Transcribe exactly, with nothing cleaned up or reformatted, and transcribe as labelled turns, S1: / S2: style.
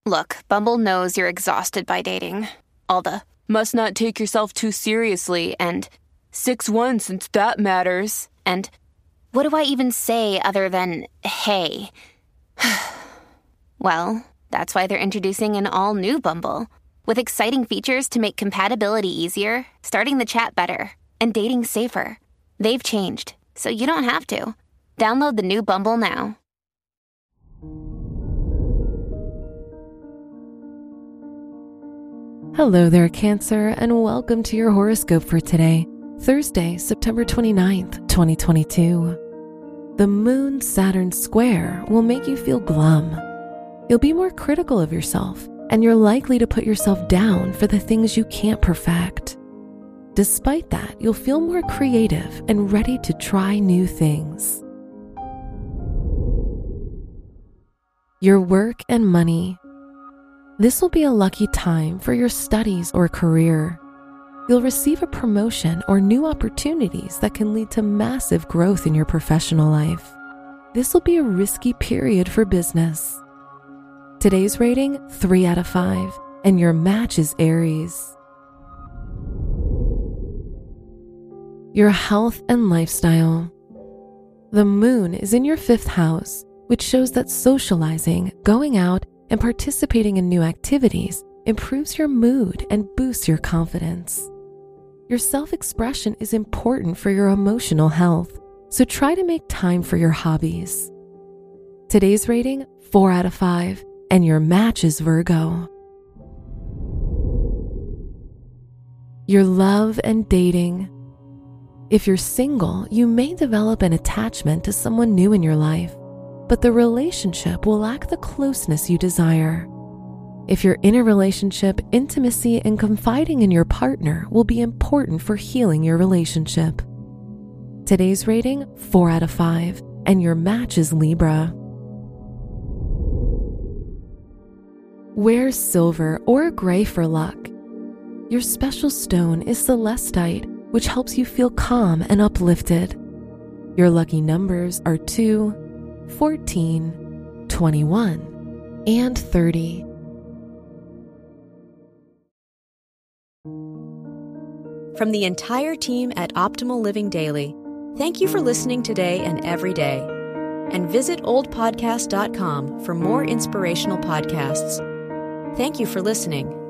S1: Look, Bumble knows you're exhausted by dating. All the, must not take yourself too seriously, and six one since that matters, and what do I even say other than, hey? Well, that's why they're introducing an all-new Bumble, with exciting features to make compatibility easier, starting the chat better, and dating safer. They've changed, so you don't have to. Download the new Bumble now.
S2: Hello there, Cancer, and welcome to your horoscope for today, Thursday, September twenty-ninth, twenty twenty-two. The Moon-Saturn square will make you feel glum. You'll be more critical of yourself, and you're likely to put yourself down for the things you can't perfect. Despite that, you'll feel more creative and ready to try new things. Your work and money. This will be a lucky time for your studies or career. You'll receive a promotion or new opportunities that can lead to massive growth in your professional life. This will be a risky period for business. Today's rating, three out of five, and your match is Aries. Your health and lifestyle. The moon is in your fifth house, which shows that socializing, going out, and participating in new activities improves your mood and boosts your confidence. Your self-expression is important for your emotional health, so try to make time for your hobbies. Today's rating, four out of five, and your match is Virgo. Your love and dating. If you're single, you may develop an attachment to someone new in your life, but the relationship will lack the closeness you desire. If you're in a relationship, intimacy and confiding in your partner will be important for healing your relationship. Today's rating, four out of five, and your match is Libra. Wear silver or gray for luck. Your special stone is celestite, which helps you feel calm and uplifted. Your lucky numbers are two, fourteen, twenty-one, and thirty.
S3: From the entire team at Optimal Living Daily, thank you for listening today and every day. And visit old podcast dot com for more inspirational podcasts. Thank you for listening.